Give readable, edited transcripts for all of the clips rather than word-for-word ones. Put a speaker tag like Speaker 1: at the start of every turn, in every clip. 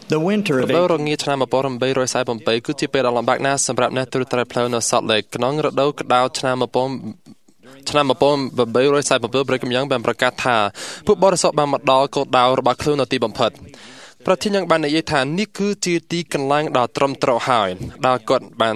Speaker 1: The winter of
Speaker 2: រងាឆ្នាំ1848គឺជាពេលដ៏លំបាកណាស់សម្រាប់អ្នកទូរទស្សន៍ផ្លូវនៅសតលេកក្នុងរដូវក្តៅឆ្នាំ1847 ព្រះគម្យ៉ាងបានប្រកាសថាពួកបរិសុទ្ធបានមកដល់គោលដៅរបស់ខ្លួននៅទីបំផុតប្រធានយ៉ាងបាននិយាយថានេះគឺជាទីកន្លែងដ៏ត្រឹមត្រូវហើយដែលគាត់បាន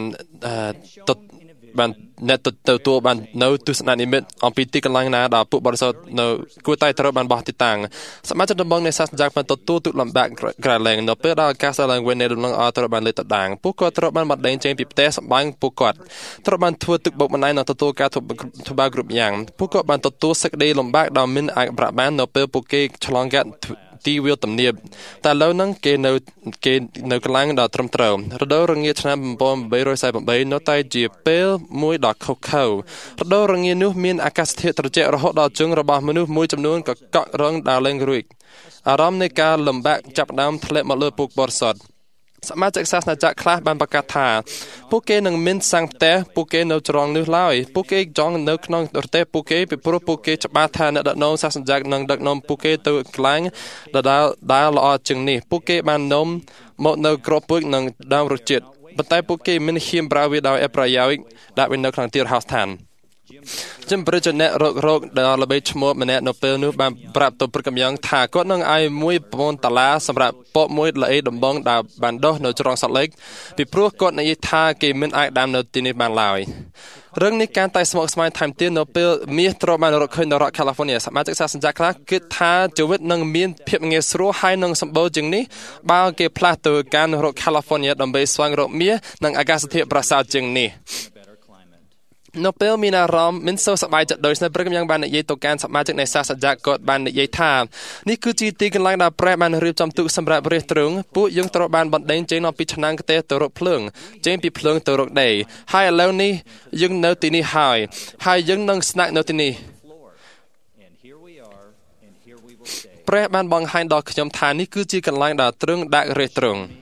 Speaker 2: អ្នកទទួលបាននៅទស្សននិមិត្តអំពីទីកន្លែងណាដែលពួកបរិសុទ្ធនៅគួរតែត្រូវបានបោះទីតាំងសមាជិកដំបងនៃសាសនាចាក់បានទទួលទុកលំបាកក្រៃលែងនៅពេលដែលអាកាសឡើងវិញនៃដំណឹងអត្រូវបានលើកទៅដាងពួកគាត់ត្រូវបានបណ្ដេញចេញពីផ្ទះសម្បែងពួកគាត់ត្រូវបានធ្វើទឹកបុកម្នេញនិងទទួលការធ្វើបាបគ្រប់យ៉ាងពួកគាត់បានទទួលសេចក្តីលំបាកដ៏មិនអាចប្រាក់បាននៅពេលពួកគេឆ្លងកាត់ទីវាលទំនាបតែឥឡូវហ្នឹងគេនៅកន្លែងដ៏ត្រឹមត្រូវរដូវរងាឆ្នាំ1848នៅតែជាពេលមួយដ៏ខុសខើរដូវរងានោះមានអាកាសធាតុត្រជាក់រហូតដល់ជើងរបស់មនុស្សមួយចំនួនកកករងដើរលេងរួចអារម្មណ៍នៃការលំបាកចាប់ផ្ដើមធ្លាក់មកលើពួកបរិសុទ្ធសមាជិកសាសនាចាក់ខ្លះបានប្រកាសថាពួកគេនឹងមិនសាំងផ្ទះពួកគេនៅច្រងនេះឡើយពួកគេចង់នៅក្នុងប្រទេសពួកគេពីព្រោះពួកគេច្បាស់ថាអ្នកដឹកនាំសាសនាចាក់នឹងដឹកនាំពួកគេទៅកន្លែងដែលល្អជាងនេះពួកគេបាននាំមកនៅក្របពូជនិងដើមរសជាតិប៉ុន្តែពួកគេមិនហ៊ានប្រើវាដោយអប្រយោជន៍ដាក់វានៅក្នុងទីរហោស្ថានជំព្រឹច្ចអ្នករកដែលល្បីឈ្មោះម្នាក់នៅពេលនោះបានប្រាប់ទៅព្រឹកកំយ៉ាងថាគាត់នឹងឲ្យ$1,000សម្រាប់ពពមួយល្អីដំបងដែលបានដុះនៅច្រកសត្វលេកពីព្រោះគាត់និយាយថាគេមិនអាចដាំនៅទីនេះបានឡើយរឿងនេះកាន់តែស្មុគស្មាញថែមទៀតនៅពេលមាសត្រូវបានរកឃើញនៅរដ្ឋ California សមាជិកសាសនាខ្លះគិតថាជីវិតនឹងមានភាពងាយស្រួលហើយនឹងសម្បូរជាងនេះបើគេផ្លាស់ទៅកាន់រដ្ឋ California ដើម្បីស្វែងរកមាសនិងអាកាសធាតុប្រសើរជាងនេះនៅពេលមានអារម្មណ៍មិនសូវសប្បាយចិត្តដោយស្នេហ៍ព្រឹកយ៉ាងបាននិយាយទៅកាន់សមាជិកនៃសាសនាចាក់គាត់បាននិយាយថានេះគឺជាទីកន្លែងដែលព្រះបានរៀបចំទុកសម្រាប់រាជទ្រង់ពួកយើងត្រូវបានបណ្ដេញចេញពីឆ្នាំងខ្ទះទៅរកភ្លើងចេញពីភ្លើងទៅរកដីហើយឥឡូវនេះយើងនៅទីនេះហើយយើងនឹងស្នាក់នៅទីនេះព្រះបានបង្ហាញដល់ខ្ញុំថានេះគឺជាកន្លែងដែលទ្រង់ដាក់រាជទ្រង់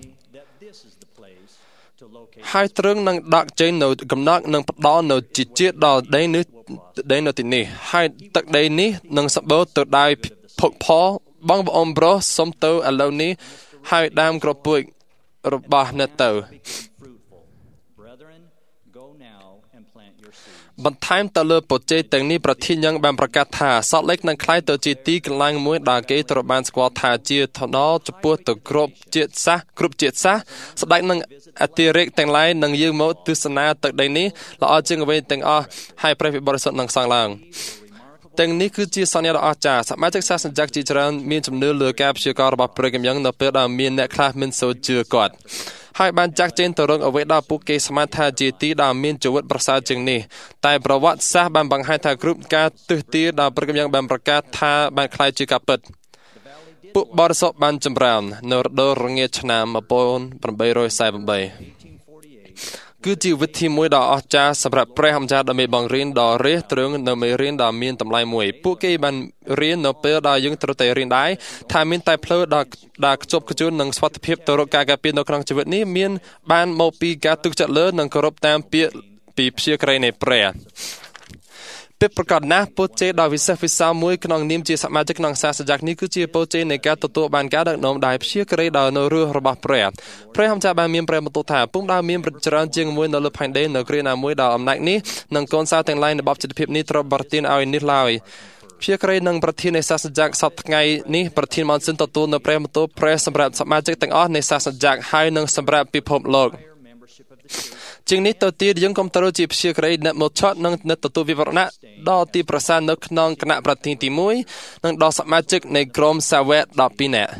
Speaker 2: ហើយទ្រង់នឹងដាក់ចេញនៅកំណត់នឹងផ្ដល់នៅជាជាតិដល់ដីនៅទីនេះហើយទឹកដីនេះនឹងសម្បូរទៅដោយភោគផលបងប្អូនប្រុសសុំទៅឥឡូវនេះហើយដើមក្របពូជរបស់អ្នកទៅបន្ថែមទៅលើបច្ចេកទាំងនេះប្រធានយ៉ាងបានប្រកាសថាសតលេកនឹងក្លាយទៅជាទីកន្លែងមួយដែលគេត្រូវបានស្គាល់ថាជាថ្នល់ចំពោះទៅគ្រប់ជាតិសាសន៍ស្ដេចនឹងអធិរាជទាំងឡាយនឹងយាងមកទស្សនាទឹកដីនេះល្អជាងអ្វីទាំងអស់ហើយព្រះវិបរិសុទ្ធនឹងសង់ឡើងទាំងនេះគឺជាសញ្ញាដ៏អស្ចារ្យសមាជិកសាសនាចាក់ជាច្រើនមានជំនឿលើការព្យាកររបស់ព្រះគម្យ៉ាងនៅពេលដែលមានអ្នកខ្លះមិនសូវជឿគាត់ហើយបានចាក់ចេញទៅរកអ្វីដែលពួកគេស្មានថាជាទីដែលមានជីវិតប្រសើរជាងនេះតែប្រវត្តិសាស្ត្របានបង្ហាញថាគ្រប់ការទិសទាដែលព្រះគម្យ៉ាងបានប្រកាសថាបានคล้ายជាការពិតពួកបរិសុទ្ធបានចម្រើននៅរដូវរងាឆ្នាំ1848គឺជាវិធីមួយដ៏អស្ចារ្យសម្រាប់ព្រះអម្ចាស់ដើម្បីបង្រៀនដល់រាជទ្រង់នៅមេរៀនដ៏មានតម្លៃមួយពួកគេបានរៀននៅពេលដែលយើងត្រូវតែរៀនដែរថាមានតែផ្លូវដែលខ្ជាប់ខ្ជួននិងសុវត្ថិភាពទៅរកការការពារនៅក្នុងជីវិតនេះមានបានមកពីការទុកចិត្តលើនិងគោរពតាមពាក្យពីព្យាក្រៃនៃព្រះពេលប្រកាសណាស់ពូជេដ៏វិសេសវិសាលមួយក្នុងនាមជាសមាជិកក្នុងសាសនាចាក់នេះគឺជាពូជេនៃការទទួលបានការដឹកនាំដោយព្យាក្រៃដល់នៅរស់របស់ព្រះអម្ចាស់បានមានព្រះបន្ទូលថាពុំដែលមានច្រើនជាងមួយនៅលើផែនដីនៅគ្រាណាមួយដល់អំណាចនេះនិងកូនសៅទាំងឡាយនៃបបចិត្តភាពនេះត្រូវប្រទានឲ្យនេះឡើយព្យាក្រៃនឹងប្រធាននៃសាសនាចាក់សប្តាហ៍ថ្ងៃនេះប្រធានម៉ោនសិនទទួលនៅព្រះបន្ទូលព្រះសម្រាប់សមាជិកទាំងអស់នៃសាសនាចាក់ហើយនឹងសម្រាប់ពិភពលោកជាងនេះទៅទៀតយើងកុំត្រូវជាព្យាក្រៃអ្នកមកឆត់និងអ្នកទទួលវិវរណៈដល់ទីប្រសានៅក្នុងគណៈប្រធានទី1និងដល់សមាជិកនៃក្រុមសាវក12នាក់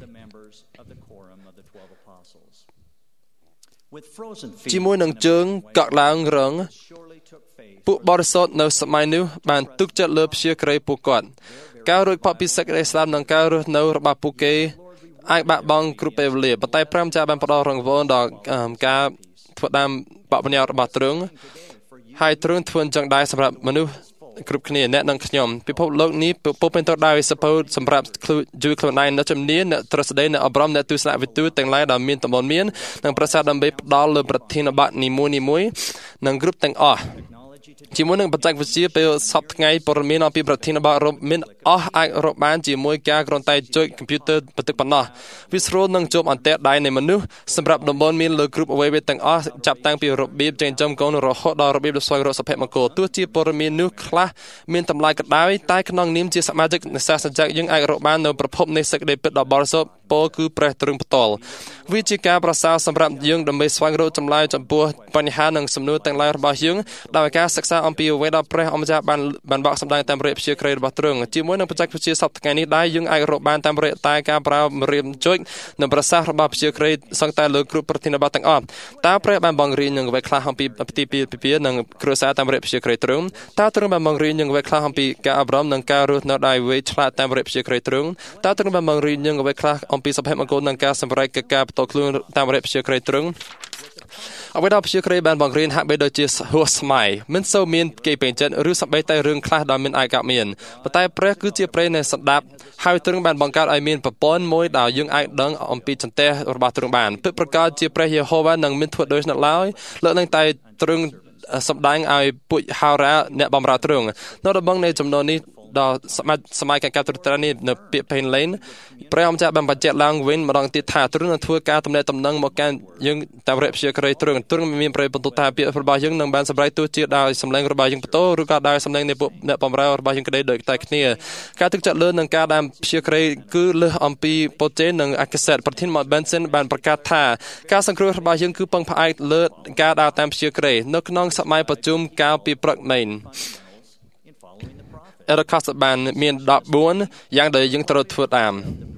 Speaker 2: ជាមួយនឹងជើងកក់ឡើងរងពួកបរិសុទ្ធនៅសម័យនោះបានទុកចិត្តលើព្យាក្រៃពួកគាត់ការរួចផុតពីសេចក្តីស្លាប់និងការរស់នៅរបស់ពួកគេអាចបាក់បង់គ្រប់ពេលវេលាប៉ុន្តែព្រះម្ចាស់បានផ្ដល់រង្វាន់ដល់ការធ្វើតាមបបញ្ញារបស់ទ្រង់ហើយទ្រង់ធ្វើអញ្ចឹងដែរសម្រាប់មនុស្សគ្រប់គ្នាអ្នកនិងខ្ញុំពិភពលោកនេះពុំពេញទៅដោយសភៅសម្រាប់ជួយខ្លួនឯងនៅជំនាញអ្នកត្រឹស្ដីអ្នកអប់រំអ្នកទស្សនវិទូទាំងឡាយដែលមានតំបន់មាននិងប្រសាទដើម្បីផ្ដល់លើប្រធានបទនីមួយនិងគ្រប់ទាំងអស់ជាមួយនឹងបច្ចេកវិទ្យាពេលសប្តាហ៍ថ្ងៃព័ត៌មានអំពីប្រធានបទមានអស់អាចរកបានជាមួយការគ្រាន់តែចុចកុំព្យូទ័របន្តិចប៉ុណ្ណោះវាស្រួលនឹងជាប់អន្ទាក់ដៃនៃមនុស្សសម្រាប់តំបន់មានលើគ្រប់អ្វីៗទាំងអស់ចាប់តាំងពីរបៀបចិញ្ចឹមកូនរហូតដល់របៀបស្វែងរកសុភមង្គលទោះជាព័ត៌មាននោះខ្លះមានតម្លៃក៏ដោយតែក្នុងនាមជាសមាជិកនៃសាសនាចក្រយើងអាចរកបាននៅប្រភពនៃសេចក្តីពិតដ៏បរិសុទ្ធពោលគឺព្រះទ្រង់ផ្ទាល់វាជាការប្រសើរសម្រាប់យើងដើម្បីស្វែងរកចម្លើយចំពោះបញ្ហានិងសំណួរទាំងឡាយរបស់យើងដោយការសិក្សាអំពីអ្វីដែលព្រះអម្ចាស់បានបកសម្ដែងតាមរយៈព្យាក្រៃរបស់ទ្រង់ជាមួយនឹងបច្ចេកវិទ្យាសប្តាហ៍ថ្ងៃនេះដែរយើងអាចរកបានតាមរយៈតែការប្រើម្រាមចុចនិងប្រសាសន៍របស់ព្យាក្រៃសង្កតែលើគ្រប់ប្រធានបទទាំងអស់តើព្រះបានបង្រៀននឹងអ្វីខ្លះអំពីទីពីនិងគ្រួសារតាមរយៈព្យាក្រៃទ្រង់តើទ្រង់បានបង្រៀននឹងអ្វីខ្លះអំពីការអប់រំនិងការរស់នៅដោយវៃឆ្លាតតាមរយៈព្យាក្រៃទ្រង់តើទ្រង់បានបង្រៀននឹងអ្វីខ្លះអំពីសុភមង្គលនិងការសម្រេចកិច្ចការផ្ទាល់ខ្លួនតាមរយៈព្យាក្រៃទ្រង់អ្វីដែលព្យាក្រៃបានបង្រៀនហាក់បីដូចជាហួសស្ម័យមិនសូវមានគេពេញចិត្តឬសម្បីតែរឿងខ្លះដែលមានឯកមានប៉ុន្តែព្រះគឺជាព្រះនៃសន្តាប់ហើយទ្រង់បានបង្កើតឲ្យមានប្រព័ន្ធមួយដែលយើងអាចដឹងអំពីចន្ទះរបស់ទ្រង់បានពិតប្រាកដជាព្រះយេហូវ៉ានឹងមានធ្វើដូច្នោះឡើយលើកឡើងតែទ្រង់សម្ដែងឲ្យពួកហោរ៉ាអ្នកបម្រើទ្រង់នៅដំណងនៃចំនួននេះដល់សម័យការត្រួតត្រានេះនៅពាក្យពេញលេនព្រះអម្ចាស់បានបញ្ជាក់ឡើងវិញម្ដងទៀតថាទ្រង់នឹងធ្វើការទំនាក់ទំនងមកកាន់យើងតាមរយៈព្យាក្រៃទ្រង់មានប្របន្ទូលថាពាក្យរបស់យើងនឹងបានសម្រេចទោះជាដោយសម្លេងរបស់យើងបន្ទោឬក៏ដោយសម្លេងនៃពួកអ្នកបម្រើរបស់យើងក្តីដូចតែគ្នាការទឹកចិត្តលើនឹងការដែលព្យាក្រៃគឺលើសអំពីប៉ូជេនិងអក្សរប្រធានមក Benson បានប្រកាសថាការសង្គ្រោះរបស់យើងគឺពឹងផ្អែកលើការដើរតាមព្យាក្រៃនៅក្នុងសម័យប្រជុំកាលពីព្រឹកមែនEricus បានមាន14យ៉ាងដែលយើងត្រូវធ្វើតាម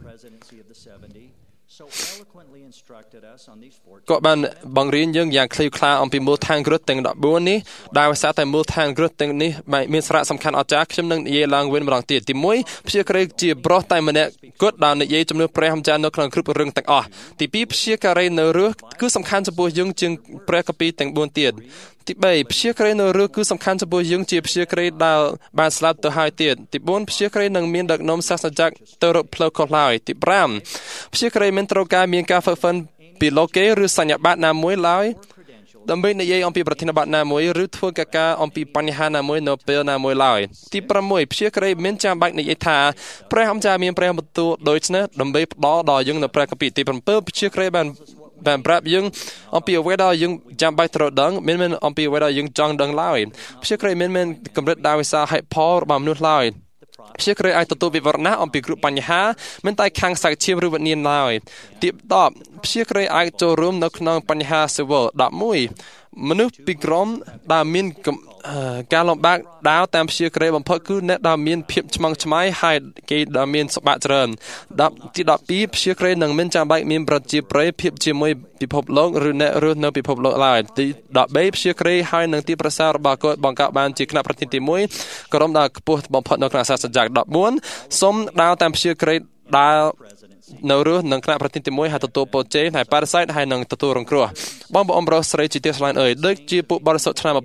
Speaker 2: ក៏បានបង្រៀនយើងយ៉ាងខ្លីខ្លាអំពីមូលដ្ឋានគ្រឹះទាំង14នេះដែលភាសាតែមូលដ្ឋានគ្រឹះទាំងនេះមានសារៈសំខាន់អស្ចារ្យខ្ញុំនឹងនិយាយឡើងវិញម្ដងទៀតទី1ព្យាក្រៃជាប្រុសតែម្នាក់គត់ដែលនិយាយជំនួសព្រះអម្ចាស់នៅក្នុងគ្រប់រឿងទាំងអស់ទី2ព្យាក្រៃនៅរស់គឺសំខាន់ចំពោះយើងជាងព្រះគម្ពីរទាំង4ទៀតទី3ព្យាក្រៃនៅរស់គឺសំខាន់ចំពោះយើងជាព្យាក្រៃដែលបានស្លាប់ទៅហើយទៀតទី4ព្យាក្រៃនឹងមានដឹកនាំសាសនាចក្រទៅរកផ្លូវខុសឡើយទី5ព្យាក្រៃមិនត្រូវការមានការហ្វឹកហ្វិនពីលោកគេឬសញ្ញាបត្រណាមួយឡើយដើម្បីនិយាយអំពីប្រធានបទណាមួយឬធ្វើការអំពីបញ្ហាណាមួយនៅពេលណាមួយឡើយទី6ព្យាក្រៃមិនចាំបាច់និយាយថាព្រះអម្ចាស់មានព្រះបន្ទូលដូច្នេះដើម្បីផ្ដល់ដល់យើងនៅព្រះគម្ពីរទី7ព្យាក្រៃបានប្រាប់យើងអំពីអ្វីដែលយើងចាំបាច់ត្រូវដឹងមិនមែនអំពីអ្វីដែលយើងចង់ដឹងឡើយព្យាក្រៃមិនមែនកម្រិតដោយវិសាហេតុផលរបស់មនុស្សឡើយព្យាក្រៃអាចទទួលវិវរណៈអំពីគ្រប់បញ្ហាមិនតែខាងសាច់ឈាមឬវិញ្ញាណឡើយទី10ព្យាក្រៃអាចចូលរួមនៅក្នុងបញ្ហាស៊ីវិល11មនុស្សពីក្រុមដែលមានការលំបាកដើរតាមព្យាក្រៃបំផុតគឺអ្នកដែលមានភាពឆ្មងឆ្មៃហើយគេដែលមានសបាក់ច្រើនទី12ព្យាក្រៃនឹងមិនចាំបាច់មានប្រជាប្រិយភាពជាមួយពិភពលោកឬអ្នករស់នៅពិភពលោកឡើយទី13ព្យាក្រៃហើយនឹងទីប្រសើររបស់គាត់បង្កើតបានជាគណៈប្រធានទី1ក្រុមដែលខ្ពស់បំផុតនៅក្នុងសាសនាចក្រ14សូមដើរតាមព្យាក្រៃដើរនៅរស់នឹងគណៈប្រធានទី1ហើយទទួលពរជ័យហើយប៉ារ៉ាសៃតហើយនឹងទទួលរងគ្រោះបងប្អូនប្រុសស្រីជាទីស្រឡាញ់អើយដូចជាពួកបរិសុទ្ធឆ្នាំ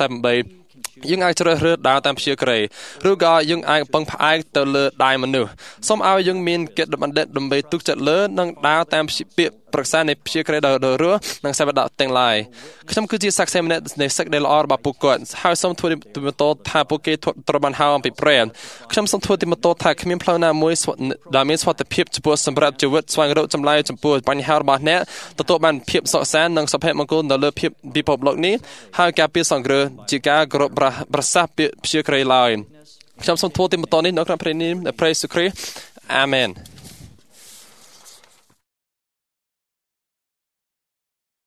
Speaker 2: 1348យើងអាចជ្រើសរើសដើរតាមព្យាក្រៃឬក៏យើងអាចពឹងផ្អែកទៅលើដៃមនុស្សសូមឲ្យយើងមានកិត្តិបណ្ឌិតដើម្បីទុកចិត្តលើនិងដើរតាមពាក្យប្រឹក្សានៃព្យាក្រៃដ៏រស់និងសេវតាទាំងឡាយខ្ញុំគឺជាសាក្សីម្នាក់នៃសេចក្តីល្អរបស់ពួកគាត់ហើយសូមធ្វើទីមតោថាពួកគេត្រូវបានហៅអំពីព្រះខ្ញុំសូមធ្វើទីមតោថាគ្មានផ្លូវណាមួយដែលមានសុវត្ថិភាពចំពោះសម្រាប់ជីវិតស្វែងរកចម្លើយចំពោះបញ្ហារបស់អ្នកទទួលបានភាពសុខសាន្តនិងសុភមង្គលនៅលើពិភពលោកនេះហើយការពារសង្គ្រោះជាការគោរពប្រសាសន៍ពាក្យព្យាក្រៃឡើយខ្ញុំសូមធ្វើទីមតោនេះនៅក្នុងព្រះនាមព្រះយេស៊ូវគ្រីស្ទអាមែន